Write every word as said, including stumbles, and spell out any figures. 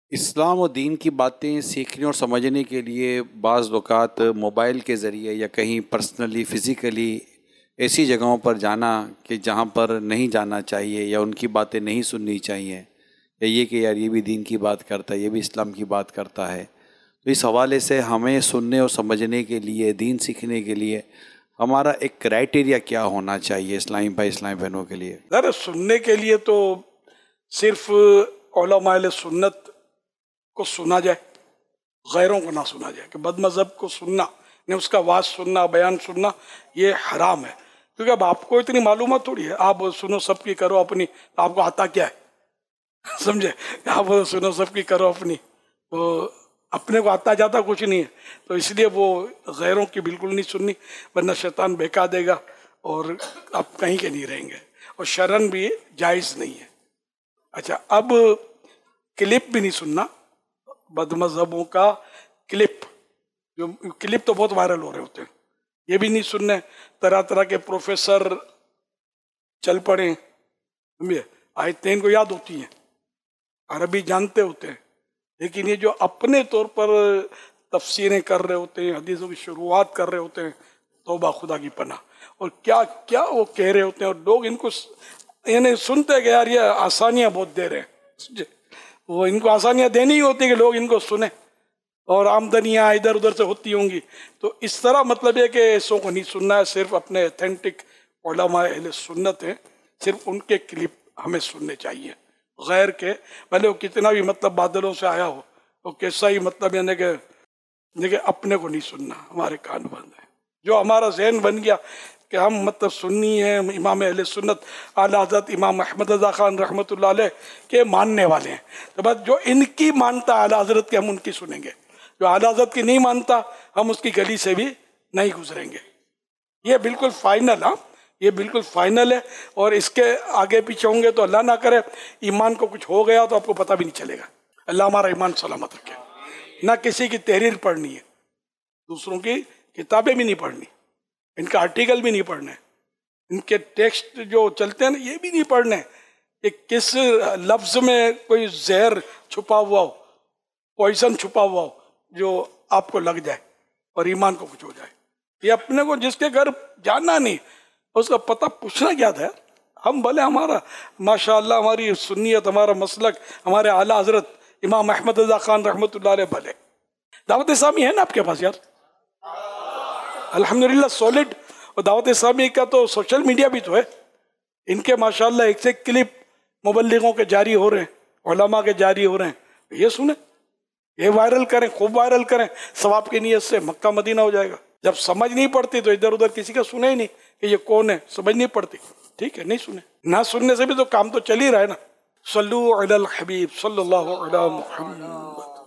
اسلام و دین کی باتیں سیکھنے اور سمجھنے کے لیے بعض اوقات موبائل کے ذریعے یا کہیں پرسنلی فزیکلی ایسی جگہوں پر جانا کہ جہاں پر نہیں جانا چاہیے یا ان کی باتیں نہیں سننی چاہیے، یا یہ کہ یار یہ بھی دین کی بات کرتا ہے، یہ بھی اسلام کی بات کرتا ہے، تو اس حوالے سے ہمیں سننے اور سمجھنے کے لیے، دین سیکھنے کے لیے ہمارا ایک کرائٹیریا کیا ہونا چاہیے اسلامی بھائی اسلامی بہنوں کے لیے؟ ذرا سننے کے لیے تو صرف علماء اہل سنت کو سنا جائے، غیروں کو نہ سنا جائے، کہ بد مذہب کو سننا، نہیں اس کا واعظ سننا، بیان سننا، یہ حرام ہے، کیونکہ اب آپ کو اتنی معلومات تھوڑی ہے، آپ سنو سب کی کرو اپنی، آپ کو آتا کیا ہے؟ سمجھے؟ آپ سنو سب کی کرو اپنی، تو اپنے کو آتا جاتا کچھ نہیں ہے، تو اس لیے وہ غیروں کی بالکل نہیں سننی، ورنہ شیطان بہکا دے گا اور آپ کہیں کے نہیں رہیں گے، اور شرعاً بھی جائز نہیں ہے۔ اچھا، اب کلپ بھی نہیں سننا، بد مذہبوں کا کلپ، جو کلپ تو بہت وائرل ہو رہے ہوتے ہیں، یہ بھی نہیں سننے۔ طرح طرح کے پروفیسر چل پڑے، سمجھے، آیتیں ان کو یاد ہوتی ہیں، عربی جانتے ہوتے ہیں، لیکن یہ جو اپنے طور پر تفسیریں کر رہے ہوتے ہیں، حدیثوں کی شروعات کر رہے ہوتے ہیں، توبہ خدا کی پناہ، اور کیا کیا وہ کہہ رہے ہوتے ہیں، اور لوگ ان کو یعنی سنتے کہ یار یہ آسانیاں بہت دے رہے ہیں، وہ ان کو آسانیاں دینی ہی ہوتی کہ لوگ ان کو سنیں، اور آمدنیاں ادھر ادھر سے ہوتی ہوں گی، تو اس طرح مطلب یہ کہ ایسوں کو نہیں سننا ہے، صرف اپنے ایتھینٹک علماء اہل سنت ہیں، صرف ان کے کلپ ہمیں سننے چاہیے، غیر کے بھلے وہ کتنا بھی مطلب بادلوں سے آیا ہو، وہ کیسا ہی مطلب یعنی کہ لیکن اپنے کو نہیں سننا، ہمارے کان بند ہیں۔ جو ہمارا ذہن بن گیا کہ ہم مطلب سنی ہیں، امام اہل سنت اعلیٰ حضرت امام احمد رضا خان رحمۃ اللہ علیہ کے ماننے والے ہیں، تو بس جو ان کی مانتا اعلیٰ حضرت کے ہم ان کی سنیں گے، جو اعلیٰ حضرت کی نہیں مانتا ہم اس کی گلی سے بھی نہیں گزریں گے۔ یہ بالکل فائنل، ہاں یہ بالکل فائنل ہے، اور اس کے آگے پیچھے ہوں گے تو اللہ نہ کرے ایمان کو کچھ ہو گیا تو آپ کو پتہ بھی نہیں چلے گا۔ اللہ ہمارا ایمان سلامت رکھے۔ نہ کسی کی تحریر پڑھنی ہے، دوسروں کی کتابیں بھی نہیں پڑھنی، ان کا آرٹیکل بھی نہیں پڑھنے، ان کے ٹیکسٹ جو چلتے ہیں نا یہ بھی نہیں پڑھنے، کہ کس لفظ میں کوئی زہر چھپا ہوا ہو، پوائزن چھپا ہوا ہو جو آپ کو لگ جائے اور ایمان کو کچھ ہو جائے۔ یہ اپنے کو جس کے گھر جاننا نہیں اس کا پتہ پوچھنا کیا تھا؟ ہم بھلے ہمارا ماشاءاللہ ہماری سنیت، ہمارا مسلک، ہمارے اعلیٰ حضرت امام احمد رضا خان رحمۃ اللہ علیہ بھلے، دعوت اسلامی ہے نا آپ کے پاس یار، الحمدللہ سولڈ، اور دعوت اسلامی کا تو سوشل میڈیا بھی تو ہے، ان کے ماشاءاللہ ایک سے کلپ مبلغوں کے جاری ہو رہے ہیں، علماء کے جاری ہو رہے ہیں، یہ سنیں، یہ وائرل کریں، خوب وائرل کریں، ثواب کی نیت سے مکہ مدینہ ہو جائے گا۔ جب سمجھ نہیں پڑتی تو ادھر ادھر کسی کا سنے ہی نہیں کہ یہ کون ہے، سمجھ نہیں پڑتی، ٹھیک ہے نہیں سنے، نہ سننے سے بھی تو کام تو چل ہی رہا ہے نا۔ صلو علی الحبیب صلی اللہ علی محمد۔